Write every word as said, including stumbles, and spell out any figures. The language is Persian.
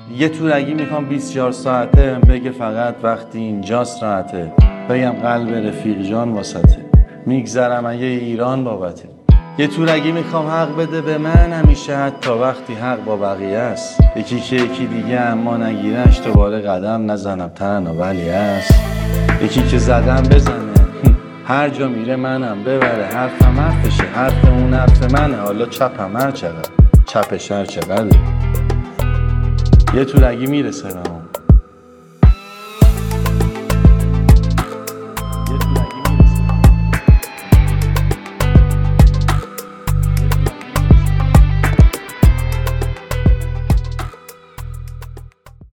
یه تورگی میخوام بیست و چهار ساعته بگه فقط وقتی اینجاست راحته. بگم قلب رفیق جان واسطه، میگذرم اگه ایران بابته. یه تورگی میخوام حق بده به من همیشه، حتی وقتی حق با بقیه است. یکی که یکی دیگه اما نگیرش، دوباره قدم نزنم تنها ولی است. یکی که زدم بزنه هر جا میره منم ببره، حرفم حرفشه حرف اون حرف منه. حالا چپم هر چقدر چپش هر چقدر. یه تورگی میرسه به من